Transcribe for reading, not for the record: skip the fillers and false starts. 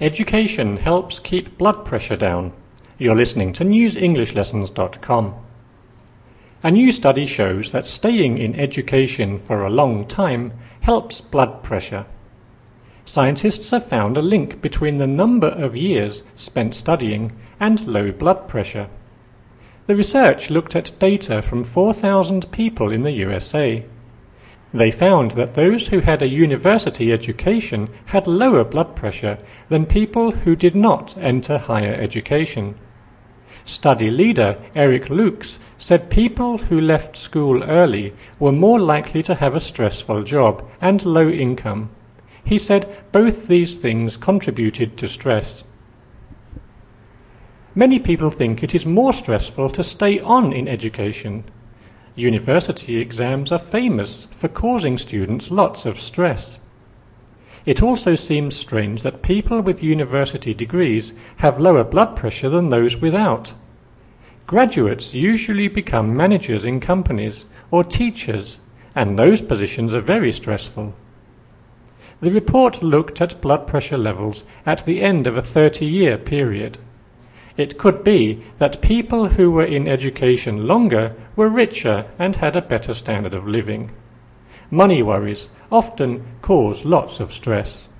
Education helps keep blood pressure down. You're listening to newsenglish.lessons.com. A new study shows that staying in education for a long time helps blood pressure. Scientists have found a link between the number of years spent studying and low blood pressure. The research looked at data from 4,000 people in the USA. They found that those who had a university education had lower blood pressure than people who did not enter higher education. Study leader Eric Lukes said people who left school early were more likely to have a stressful job and low income. He said both these things contributed to stress. Many people think it is more stressful to stay on in education. University exams are famous for causing students lots of stress. It also seems strange that people with university degrees have lower blood pressure than those without. Graduates usually become managers in companies or teachers, and those positions are very stressful. The report looked at blood pressure levels at the end of a 30-year period. It could be that people who were in education longer were richer and had a better standard of living. Money worries often cause lots of stress.